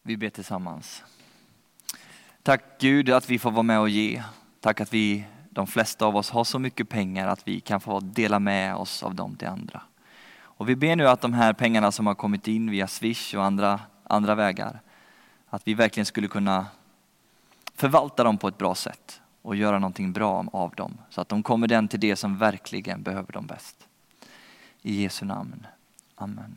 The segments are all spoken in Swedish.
Vi ber tillsammans. Tack Gud att vi får vara med och ge. Tack att de flesta av oss har så mycket pengar att vi kan få dela med oss av dem till andra. Och vi ber nu att de här pengarna som har kommit in via Swish och andra vägar, att vi verkligen skulle kunna förvalta dem på ett bra sätt och göra någonting bra av dem. Så att de kommer den till det som verkligen behöver dem bäst. I Jesu namn. Amen.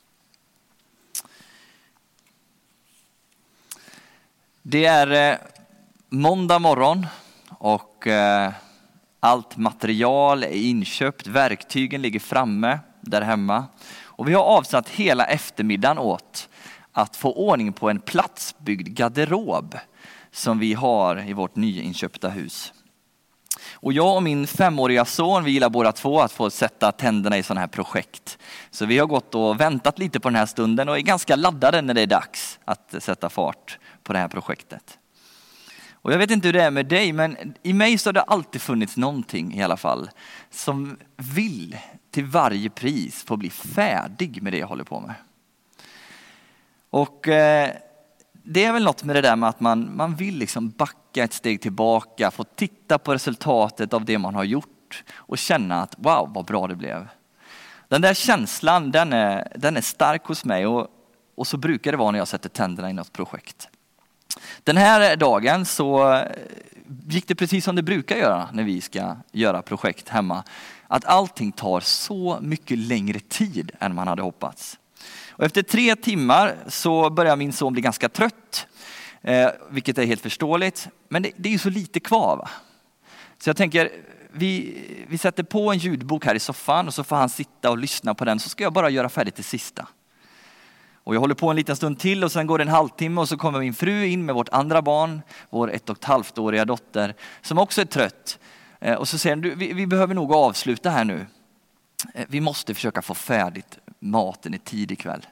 Det är måndag morgon och allt material är inköpt. Verktygen ligger framme där hemma. Och vi har avsatt hela eftermiddagen åt att få ordning på en platsbyggd garderob som vi har i vårt nyinköpta hus. Och jag och min 5-åriga son, vi gillar båda två att få sätta tänderna i sådana här projekt. Så vi har gått och väntat lite på den här stunden och är ganska laddade när det är dags att sätta fart på det här projektet. Och jag vet inte hur det är med dig, men i mig så har det alltid funnits någonting i alla fall som vill till varje pris få bli färdig med det jag håller på med. Och det är väl något med det där med att man vill liksom backa ett steg tillbaka, få titta på resultatet av det man har gjort och känna att wow, vad bra det blev. Den där känslan, den är stark hos mig och så brukar det vara när jag sätter tänderna i något projekt. Den här dagen så gick det precis som det brukar göra när vi ska göra projekt hemma. Att allting tar så mycket längre tid än man hade hoppats. Och efter 3 timmar så börjar min son bli ganska trött. Vilket är helt förståeligt. Men det är ju så lite kvar, va? Så jag tänker, vi sätter på en ljudbok här i soffan och så får han sitta och lyssna på den. Så ska jag bara göra färdigt det sista. Och jag håller på en liten stund till och sen går det en halvtimme och så kommer min fru in med vårt andra barn, vår 1,5-åriga dotter, som också är trött. Och så säger han, vi behöver nog avsluta här nu. Vi måste försöka få färdigt maten i tid ikväll.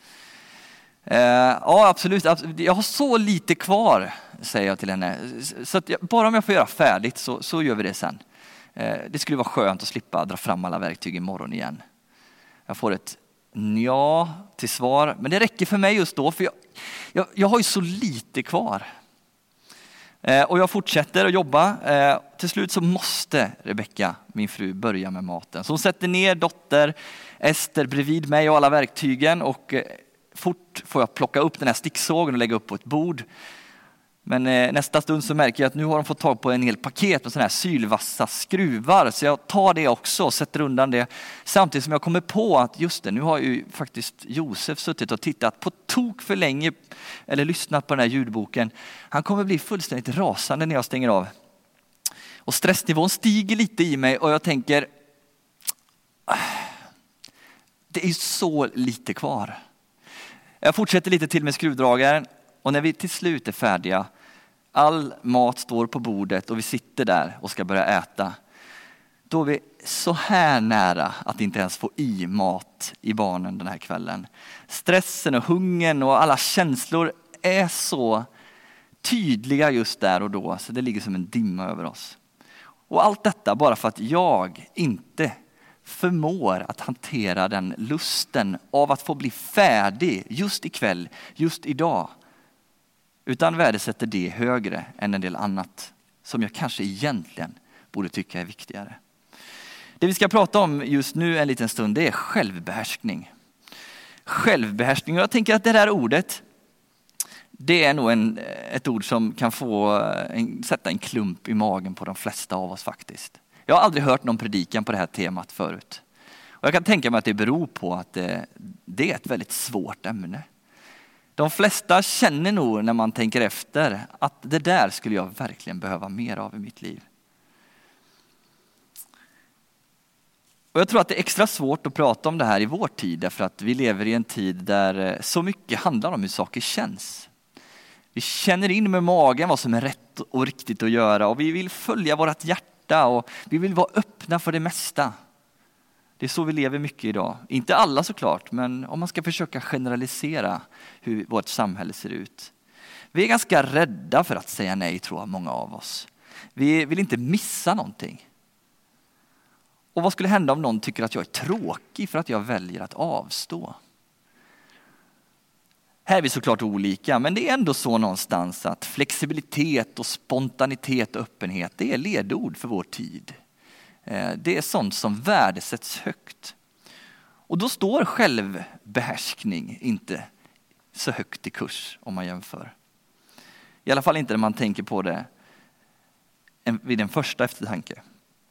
Ja, absolut. Jag har så lite kvar, säger jag till henne. Så att bara om jag får göra färdigt så gör vi det sen. Det skulle vara skönt att slippa dra fram alla verktyg imorgon igen. Jag får ett ja till svar, men det räcker för mig just då, för jag har ju så lite kvar. Och jag fortsätter att jobba. Till slut så måste Rebecka, min fru, börja med maten. Så hon sätter ner dotter Ester bredvid mig och alla verktygen och fort får jag plocka upp den här sticksågen och lägga upp på ett bord. Men nästa stund så märker jag att nu har de fått tag på en hel paket med sådana här sylvassa skruvar. Så jag tar det också och sätter undan det. Samtidigt som jag kommer på att just det, nu har ju faktiskt Josef suttit och tittat på tok för länge. Eller lyssnat på den här ljudboken. Han kommer bli fullständigt rasande när jag stänger av. Och stressnivån stiger lite i mig och jag tänker, det är så lite kvar. Jag fortsätter lite till med skruvdragaren. Och när vi till slut är färdiga, all mat står på bordet och vi sitter där och ska börja äta. Då är vi så här nära att inte ens få i mat i barnen den här kvällen. Stressen och hungern och alla känslor är så tydliga just där och då. Så det ligger som en dimma över oss. Och allt detta bara för att jag inte förmår att hantera den lusten av att få bli färdig just ikväll, just idag. Utan värdesätter det högre än en del annat som jag kanske egentligen borde tycka är viktigare. Det vi ska prata om just nu en liten stund, det är självbehärskning. Självbehärskning, och jag tänker att det här ordet, det är nog ett ord som kan sätta en klump i magen på de flesta av oss faktiskt. Jag har aldrig hört någon predikan på det här temat förut. Och jag kan tänka mig att det beror på att det är ett väldigt svårt ämne. De flesta känner nog när man tänker efter att det där skulle jag verkligen behöva mer av i mitt liv. Och jag tror att det är extra svårt att prata om det här i vår tid därför att vi lever i en tid där så mycket handlar om hur saker känns. Vi känner in med magen vad som är rätt och riktigt att göra och vi vill följa vårt hjärta och vi vill vara öppna för det mesta. Det är så vi lever mycket idag. Inte alla såklart, men om man ska försöka generalisera hur vårt samhälle ser ut. Vi är ganska rädda för att säga nej, tror jag, många av oss. Vi vill inte missa någonting. Och vad skulle hända om någon tycker att jag är tråkig för att jag väljer att avstå? Här är vi såklart olika, men det är ändå så någonstans att flexibilitet och spontanitet och öppenhet, det är ledord för vår tid. Det är sånt som värdesätts högt. Och då står självbehärskning inte så högt i kurs om man jämför. I alla fall inte när man tänker på det vid den första eftertanke.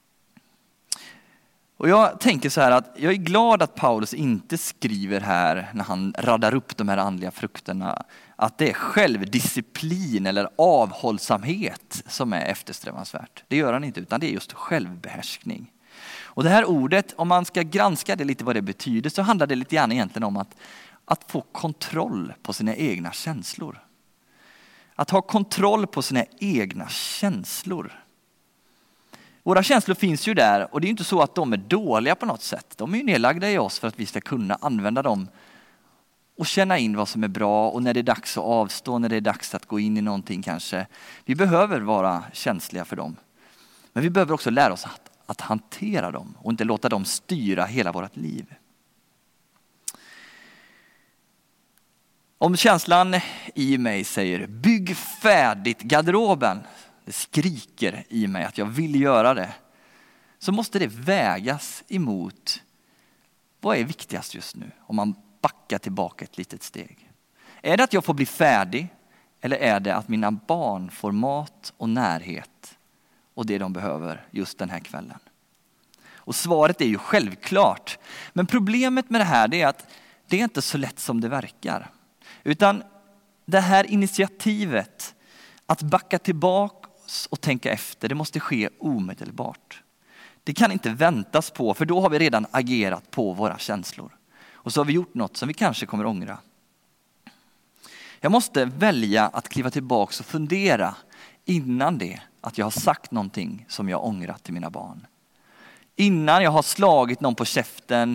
Och jag tänker så här att jag är glad att Paulus inte skriver här när han raddar upp de här andliga frukterna att det är självdisciplin eller avhållsamhet som är eftersträvansvärt. Det gör han inte, utan det är just självbehärskning. Och det här ordet, om man ska granska det lite vad det betyder, så handlar det lite grann egentligen om att få kontroll på sina egna känslor. Att ha kontroll på sina egna känslor. Våra känslor finns ju där, och det är inte så att de är dåliga på något sätt. De är ju nedlagda i oss för att vi ska kunna använda dem och känna in vad som är bra, och när det är dags att avstå, när det är dags att gå in i någonting kanske. Vi behöver vara känsliga för dem. Men vi behöver också lära oss att hantera dem och inte låta dem styra hela vårt liv. Om känslan i mig säger bygg färdigt garderoben, det skriker i mig att jag vill göra det, så måste det vägas emot vad är viktigast just nu om man backar tillbaka ett litet steg. Är det att jag får bli färdig, eller är det att mina barn får mat och närhet och det de behöver just den här kvällen? Och svaret är ju självklart. Men problemet med det här är att det är inte så lätt som det verkar. Utan det här initiativet att backa tillbaka och tänka efter, det måste ske omedelbart. Det kan inte väntas på, för då har vi redan agerat på våra känslor. Och så har vi gjort något som vi kanske kommer ångra. Jag måste välja att kliva tillbaka och fundera innan det att jag har sagt någonting som jag ångrat till mina barn. Innan jag har slagit någon på käften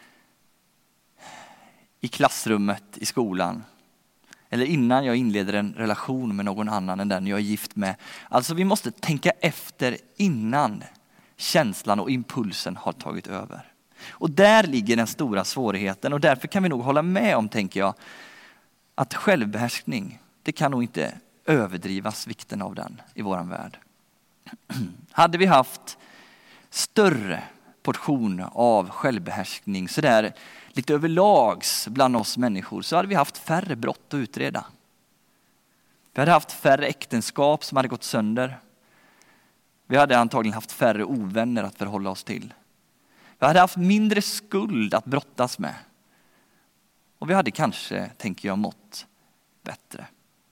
i klassrummet i skolan. Eller innan jag inleder en relation med någon annan än den jag är gift med. Alltså vi måste tänka efter innan känslan och impulsen har tagit över. Och där ligger den stora svårigheten, och därför kan vi nog hålla med om, tänker jag, att självbehärskning, det kan nog inte överdrivas vikten av den i våran värld. Hade vi haft större portion av självbehärskning så där lite överlags bland oss människor, så hade vi haft färre brott att utreda. Vi hade haft färre äktenskap som hade gått sönder. Vi hade antagligen haft färre ovänner att förhålla oss till. Vi hade haft mindre skuld att brottas med. Och vi hade kanske, tänker jag, mått bättre.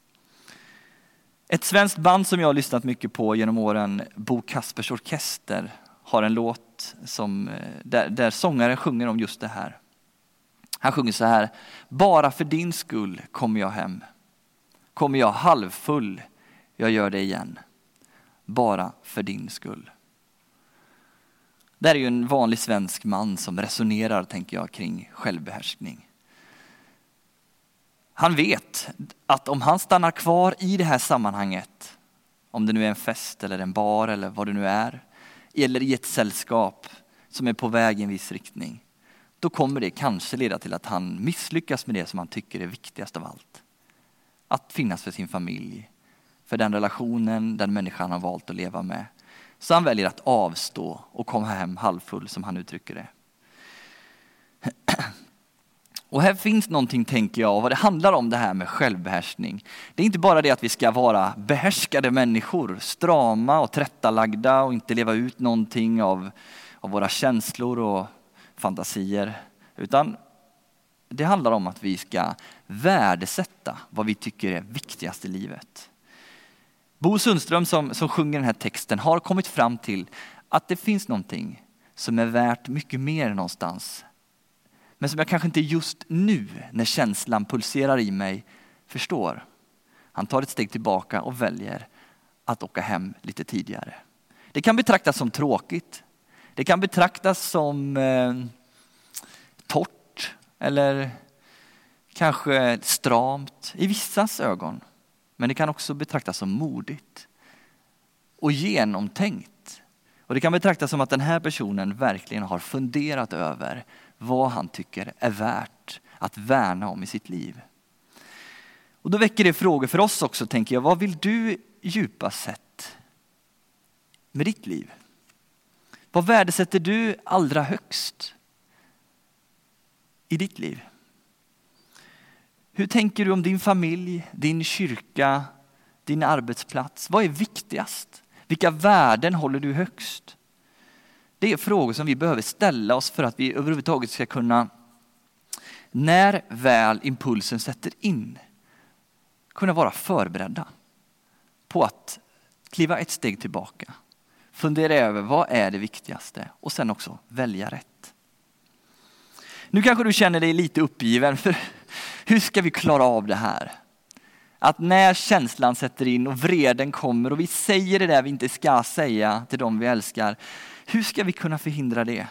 Ett svenskt band som jag har lyssnat mycket på genom åren, Bo Kaspers Orkester, har en låt som, där sångaren sjunger om just det här. Han sjunger så här: bara för din skull kommer jag hem. Kommer jag halvfull, jag gör det igen. Bara för din skull. Det är ju en vanlig svensk man som resonerar, tänker jag, kring självbehärskning. Han vet att om han stannar kvar i det här sammanhanget, om det nu är en fest eller en bar eller vad det nu är, eller i ett sällskap som är på väg i en viss riktning, då kommer det kanske leda till att han misslyckas med det som han tycker är viktigast av allt. Att finnas för sin familj, för den relationen, den människan han har valt att leva med. Så han väljer att avstå och komma hem halvfull, som han uttrycker det. Och här finns någonting, tänker jag, vad det handlar om det här med självbehärskning. Det är inte bara det att vi ska vara behärskade människor, strama och tillrättalagda och inte leva ut någonting av våra känslor och fantasier. Utan det handlar om att vi ska värdesätta vad vi tycker är viktigast i livet. Bo Sundström som sjunger den här texten har kommit fram till att det finns någonting som är värt mycket mer någonstans. Men som jag kanske inte just nu, när känslan pulserar i mig, förstår. Han tar ett steg tillbaka och väljer att åka hem lite tidigare. Det kan betraktas som tråkigt. Det kan betraktas som torrt eller kanske stramt i vissas ögon. Men det kan också betraktas som modigt och genomtänkt. Och det kan betraktas som att den här personen verkligen har funderat över vad han tycker är värt att värna om i sitt liv. Och då väcker det frågor för oss också, tänker jag. Vad vill du djupast sett med ditt liv? Vad värdesätter du allra högst i ditt liv? Hur tänker du om din familj, din kyrka, din arbetsplats? Vad är viktigast? Vilka värden håller du högst? Det är frågor som vi behöver ställa oss för att vi överhuvudtaget ska kunna, när väl impulsen sätter in, kunna vara förberedda på att kliva ett steg tillbaka. Fundera över vad är det viktigaste och sen också välja rätt. Nu kanske du känner dig lite uppgiven, för hur ska vi klara av det här? Att när känslan sätter in och vreden kommer och vi säger det där vi inte ska säga till dem vi älskar, hur ska vi kunna förhindra det?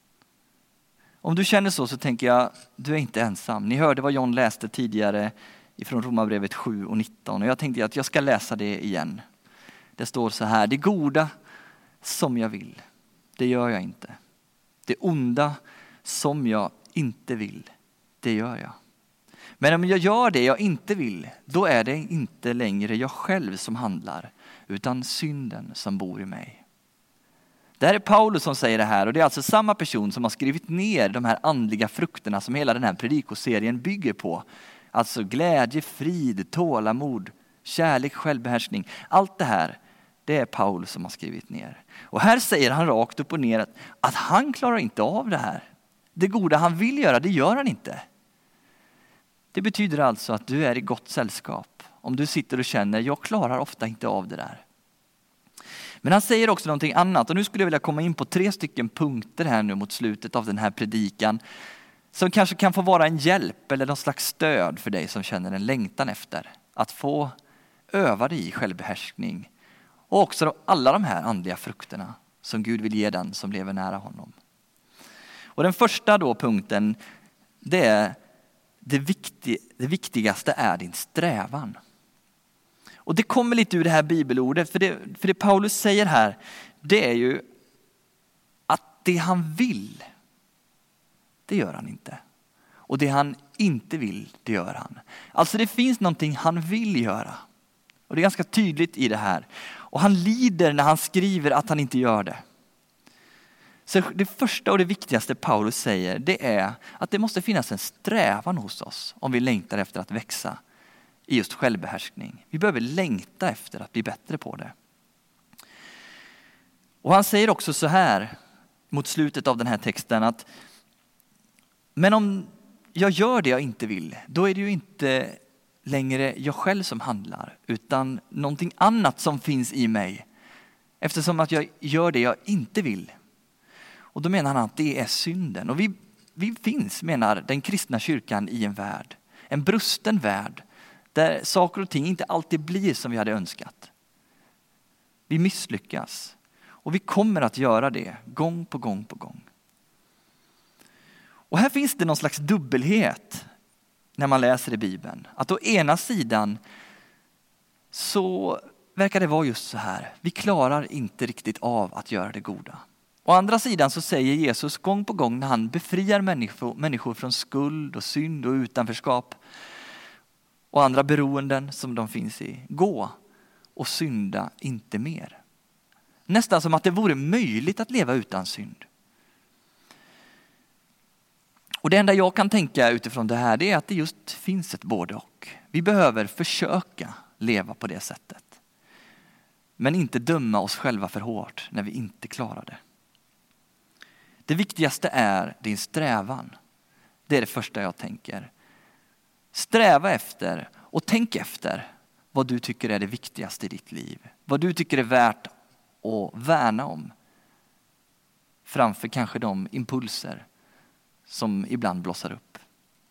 Om du känner så tänker jag, du är inte ensam. Ni hörde vad John läste tidigare ifrån Romarbrevet 7 och 19 och jag tänkte att jag ska läsa det igen. Det står så här: det goda som jag vill, det gör jag inte. Det onda som jag inte vill, det gör jag. Men om jag gör det jag inte vill, då är det inte längre jag själv som handlar, utan synden som bor i mig. Det här är Paulus som säger det här, och det är alltså samma person som har skrivit ner de här andliga frukterna som hela den här predikoserien bygger på. Alltså glädje, frid, tålamod, kärlek, självbehärskning. Allt det här, det är Paulus som har skrivit ner. Och här säger han rakt upp och ner att han klarar inte av det här. Det goda han vill göra, det gör han inte. Det betyder alltså att du är i gott sällskap. Om du sitter och känner, jag klarar ofta inte av det där. Men han säger också någonting annat. Och nu skulle jag vilja komma in på 3 stycken punkter här nu mot slutet av den här predikan. Som kanske kan få vara en hjälp eller något slags stöd för dig som känner en längtan efter. Att få öva dig i självbehärskning. Och också alla de här andliga frukterna som Gud vill ge den som lever nära honom. Och den första då punkten, det är det viktigaste är din strävan. Och det kommer lite ur det här bibelordet, för det Paulus säger här, det är ju att det han vill, det gör han inte. Och det han inte vill, det gör han. Alltså det finns någonting han vill göra. Och det är ganska tydligt i det här. Och han lider när han skriver att han inte gör det. Så det första och det viktigaste Paulus säger, det är att det måste finnas en strävan hos oss om vi längtar efter att växa i just självbehärskning. Vi behöver längta efter att bli bättre på det. Och han säger också så här mot slutet av den här texten att men om jag gör det jag inte vill, då är det ju inte längre jag själv som handlar, utan någonting annat som finns i mig. Eftersom att jag gör det jag inte vill. Och då menar han att det är synden. Och vi finns, menar den kristna kyrkan, i en värld. En brusten värld. Där saker och ting inte alltid blir som vi hade önskat. Vi misslyckas. Och vi kommer att göra det gång på gång på gång. Och här finns det någon slags dubbelhet när man läser i Bibeln. Att å ena sidan så verkar det vara just så här. Vi klarar inte riktigt av att göra det goda. Å andra sidan så säger Jesus gång på gång när han befriar människor från skuld och synd och utanförskap och andra beroenden som de finns i. Gå och synda inte mer. Nästan som att det vore möjligt att leva utan synd. Och det enda jag kan tänka utifrån det här, det är att det just finns ett både och. Vi behöver försöka leva på det sättet. Men inte döma oss själva för hårt när vi inte klarar det. Det viktigaste är din strävan. Det är det första jag tänker. Sträva efter och tänk efter vad du tycker är det viktigaste i ditt liv. Vad du tycker är värt att värna om. Framför kanske de impulser som ibland blossar upp.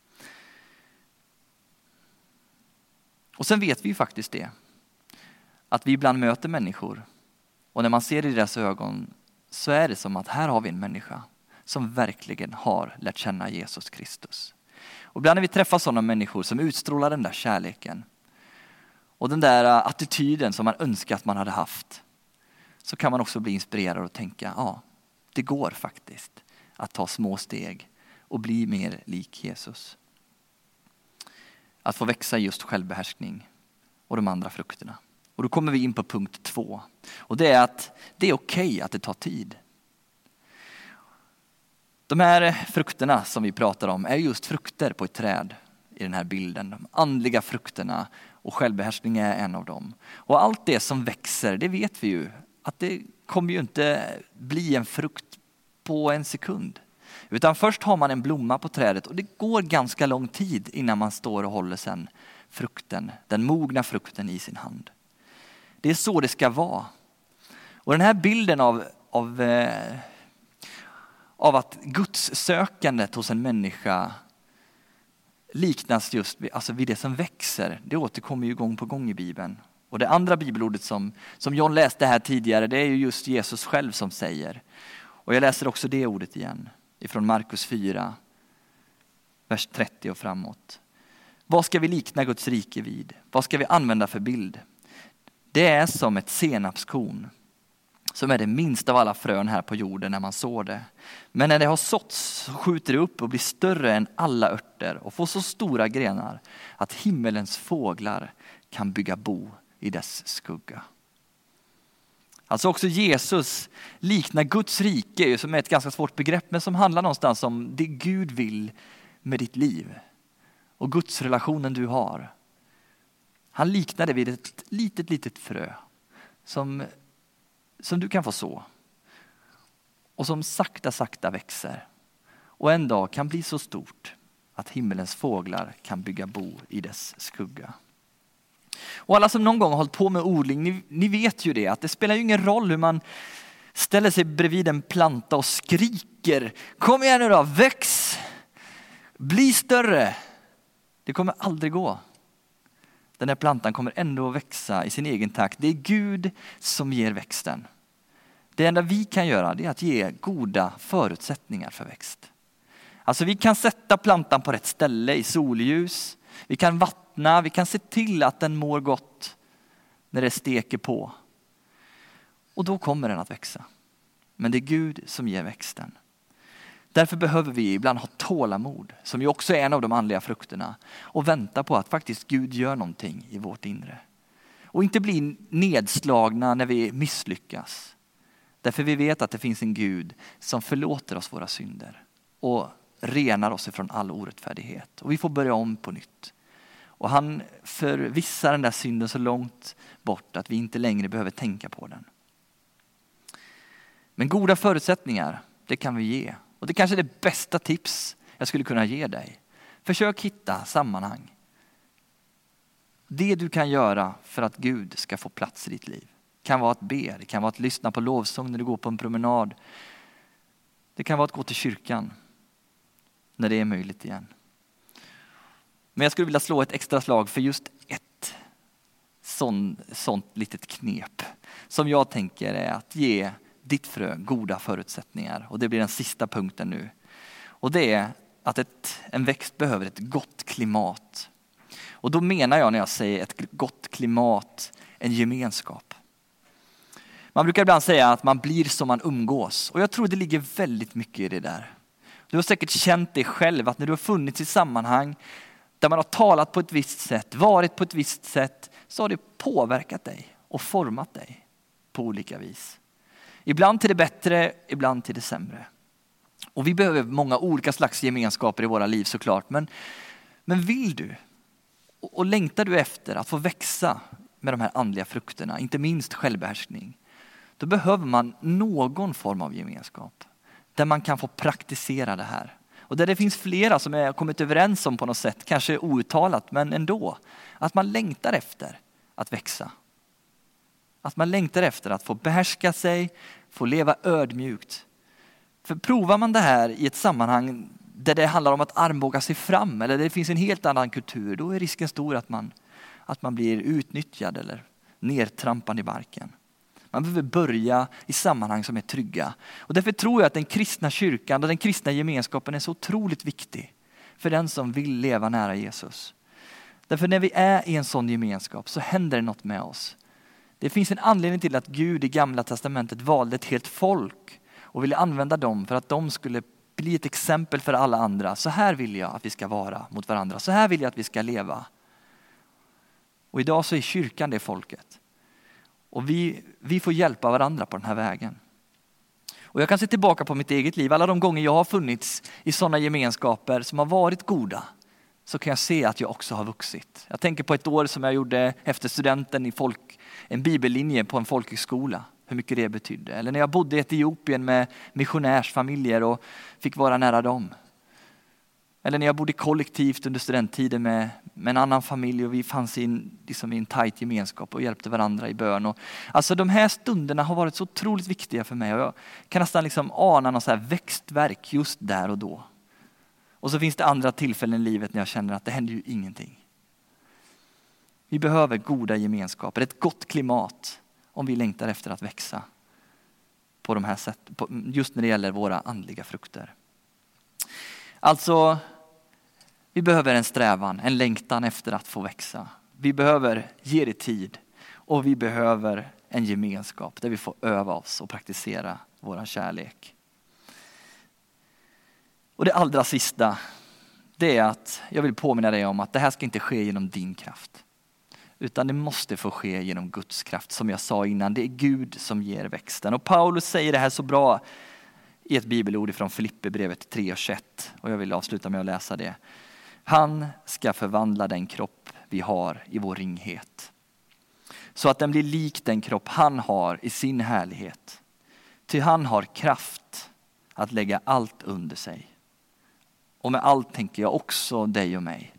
Och sen vet vi ju faktiskt det. Att vi ibland möter människor. Och när man ser i deras ögon så är det som att här har vi en människa som verkligen har lärt känna Jesus Kristus. Och ibland när vi träffar sådana människor som utstrålar den där kärleken och den där attityden som man önskar att man hade haft, så kan man också bli inspirerad och tänka, ja, det går faktiskt att ta små steg och bli mer lik Jesus. att få växa just självbehärskning och de andra frukterna. Och då kommer vi in på punkt 2. Och det är att det är okej att det tar tid. De här frukterna som vi pratar om är just frukter på ett träd i den här bilden. De andliga frukterna, och självbehärskning är en av dem. Och allt det som växer, det vet vi ju att det kommer ju inte bli en frukt på en sekund. Utan först har man en blomma på trädet och det går ganska lång tid innan man står och håller sen frukten, den mogna frukten i sin hand. Det är så det ska vara. Och den här bilden av att Guds sökandet hos en människa liknas just vid det som växer. Det återkommer ju gång på gång i Bibeln. Och det andra bibelordet som John läste här tidigare, det är ju just Jesus själv som säger. Och jag läser också det ordet igen ifrån Markus 4, vers 30 och framåt. Vad ska vi likna Guds rike vid? Vad ska vi använda för bild? Det är som ett senapskorn, som är det minsta av alla frön här på jorden när man sår det. Men när det har såtts så skjuter det upp och blir större än alla örter och får så stora grenar att himmelens fåglar kan bygga bo i dess skugga. Alltså också Jesus liknar Guds rike, som är ett ganska svårt begrepp, men som handlar någonstans om det Gud vill med ditt liv och Guds relationen du har. Han liknar det vid ett litet frö som du kan få så. Och som sakta växer. Och en dag kan bli så stort att himmelens fåglar kan bygga bo i dess skugga. Och alla som någon gång har hållit på med odling, ni vet ju det. Att det spelar ju ingen roll hur man ställer sig bredvid en planta och skriker. Kom igen nu då, väx! Bli större! Det kommer aldrig gå. Den här plantan kommer ändå att växa i sin egen takt. Det är Gud som ger växten. Det enda vi kan göra, det är att ge goda förutsättningar för växt. Alltså vi kan sätta plantan på rätt ställe i solljus. Vi kan vattna, vi kan se till att den mår gott när det steker på. Och då kommer den att växa. Men det är Gud som ger växten. Därför behöver vi ibland ha tålamod, som ju också är en av de andliga frukterna, och vänta på att faktiskt Gud gör någonting i vårt inre. Och inte bli nedslagna när vi misslyckas. Därför vi vet att det finns en Gud som förlåter oss våra synder och renar oss ifrån all orättfärdighet. Och vi får börja om på nytt. Och han förvissar den där synden så långt bort att vi inte längre behöver tänka på den. Men goda förutsättningar, det kan vi ge. Och det kanske är det bästa tips jag skulle kunna ge dig. Försök hitta sammanhang. Det du kan göra för att Gud ska få plats i ditt liv. Det kan vara att be, det kan vara att lyssna på lovsång när du går på en promenad. Det kan vara att gå till kyrkan när det är möjligt igen. Men jag skulle vilja slå ett extra slag för just ett sånt litet knep. Som jag tänker är att ge ditt frö goda förutsättningar. Och det blir den sista punkten nu. Och det är att en växt behöver ett gott klimat. Och då menar jag när jag säger ett gott klimat, en gemenskap. Man brukar ibland säga att man blir som man umgås. Och jag tror det ligger väldigt mycket i det där. Du har säkert känt det själv att när du har funnits i sammanhang där man har talat på ett visst sätt, varit på ett visst sätt, så har det påverkat dig och format dig på olika vis. Ibland till det bättre, ibland till det sämre. Och vi behöver många olika slags gemenskaper i våra liv såklart. Men vill du och längtar du efter att få växa med de här andliga frukterna, inte minst självbehärskning, då behöver man någon form av gemenskap där man kan få praktisera det här. Och där det finns flera som har kommit överens om på något sätt, kanske outtalat men ändå, att man längtar efter att växa. Att man längtar efter att få behärska sig, få leva ödmjukt. För provar man det här i ett sammanhang där det handlar om att armbåga sig fram eller det finns en helt annan kultur, då är risken stor att man blir utnyttjad eller nertrampad i barken. Man behöver börja i sammanhang som är trygga. Och därför tror jag att den kristna kyrkan och den kristna gemenskapen är så otroligt viktig för den som vill leva nära Jesus. Därför när vi är i en sån gemenskap så händer det något med oss. Det finns en anledning till att Gud i Gamla testamentet valde ett helt folk och ville använda dem för att de skulle bli ett exempel för alla andra. Så här vill jag att vi ska vara mot varandra. Så här vill jag att vi ska leva Och idag så är kyrkan det folket. Och vi får hjälpa varandra på den här vägen. Och jag kan se tillbaka på mitt eget liv. Alla de gånger jag har funnits i sådana gemenskaper som har varit goda, så kan jag se att jag också har vuxit. Jag tänker på ett år som jag gjorde efter studenten i en bibellinje på en folkhögskola. Hur mycket det betydde. Eller när jag bodde i Etiopien med missionärsfamiljer och fick vara nära dem. Eller när jag bodde kollektivt under studenttiden med en annan familj och vi fanns i en tajt gemenskap och hjälpte varandra i bön. Och, alltså de här stunderna har varit så otroligt viktiga för mig och jag kan nästan ana någon så här växtverk just där och då. Och så finns det andra tillfällen i livet när jag känner att det händer ju ingenting. Vi behöver goda gemenskaper, ett gott klimat om vi längtar efter att växa på de här sätten, just när det gäller våra andliga frukter. Alltså, vi behöver en strävan, en längtan efter att få växa. Vi behöver ge det tid och vi behöver en gemenskap där vi får öva oss och praktisera vår kärlek. Och det allra sista, det är att jag vill påminna dig om att det här ska inte ske genom din kraft. Utan det måste få ske genom Guds kraft. Som jag sa innan, det är Gud som ger växten. Och Paulus säger det här så bra i ett bibelord från Filipperbrevet 3:21. Och jag vill avsluta med att läsa det. Han ska förvandla den kropp vi har i vår ringhet. Så att den blir lik den kropp han har i sin härlighet. Ty han har kraft att lägga allt under sig. Och med allt tänker jag också dig och mig.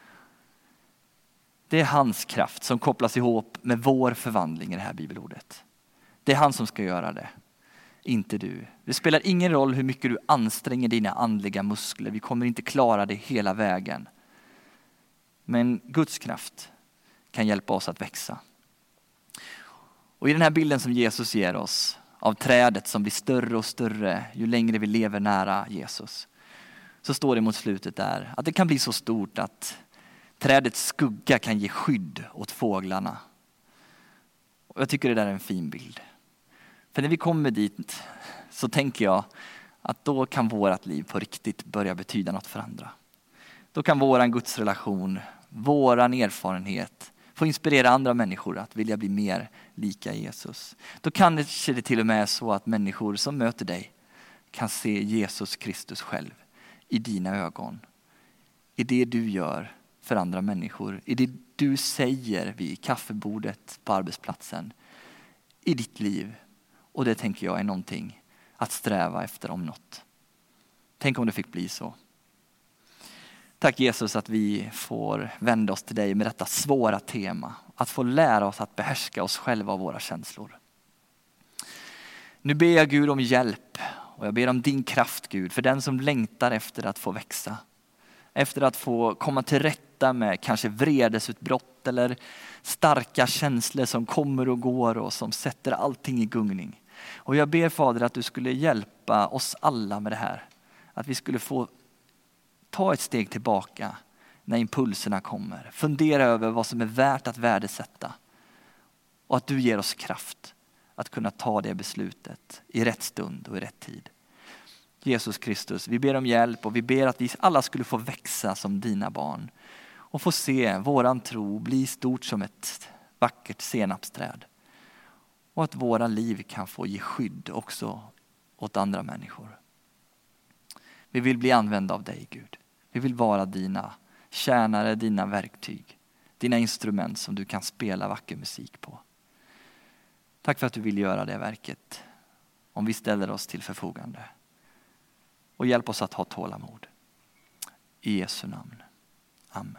Det är hans kraft som kopplas ihop med vår förvandling i det här bibelordet. Det är han som ska göra det, inte du. Det spelar ingen roll hur mycket du anstränger dina andliga muskler. Vi kommer inte klara det hela vägen. Men Guds kraft kan hjälpa oss att växa. Och i den här bilden som Jesus ger oss av trädet som blir större och större ju längre vi lever nära Jesus, så står det mot slutet där att det kan bli så stort att trädets skugga kan ge skydd åt fåglarna. Och jag tycker det där är en fin bild. För när vi kommer dit så tänker jag att då kan vårat liv på riktigt börja betyda något för andra. Då kan våran gudsrelation, våran erfarenhet få inspirera andra människor att vilja bli mer lika Jesus. Då kan det till och med så att människor som möter dig kan se Jesus Kristus själv i dina ögon. I det du gör för andra människor. I det du säger vid kaffebordet på arbetsplatsen. I ditt liv. Och det tänker jag är någonting att sträva efter om något. Tänk om det fick bli så. Tack Jesus att vi får vända oss till dig med detta svåra tema. Att få lära oss att behärska oss själva och våra känslor. Nu ber jag Gud om hjälp. Och jag ber om din kraft Gud. För den som längtar efter att få växa. Efter att få komma till rätta med kanske vredesutbrott eller starka känslor som kommer och går och som sätter allting i gungning. Och jag ber Fader att du skulle hjälpa oss alla med det här. Att vi skulle få ta ett steg tillbaka när impulserna kommer. Fundera över vad som är värt att värdesätta. Och att du ger oss kraft att kunna ta det beslutet i rätt stund och i rätt tid. Jesus Kristus, vi ber om hjälp och vi ber att vi alla skulle få växa som dina barn. Och få se våran tro bli stort som ett vackert senapsträd. Och att våra liv kan få ge skydd också åt andra människor. Vi vill bli använda av dig Gud. Vi vill vara dina tjänare, dina verktyg. Dina instrument som du kan spela vacker musik på. Tack för att du vill göra det verket. Om vi ställer oss till förfogande. Och hjälp oss att ha tålamod. I Jesu namn. Amen.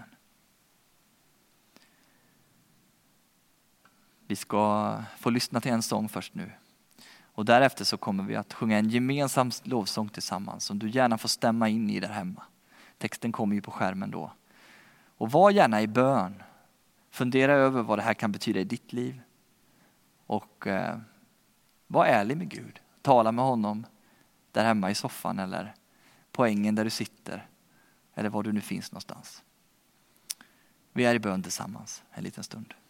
Vi ska få lyssna till en sång först nu. Och därefter så kommer vi att sjunga en gemensam lovsång tillsammans. Som du gärna får stämma in i där hemma. Texten kommer ju på skärmen då. Och var gärna i bön. Fundera över vad det här kan betyda i ditt liv. Och var ärlig med Gud. Tala med honom där hemma i soffan eller på ängen där du sitter. Eller var du nu finns någonstans. Vi är i bön tillsammans en liten stund.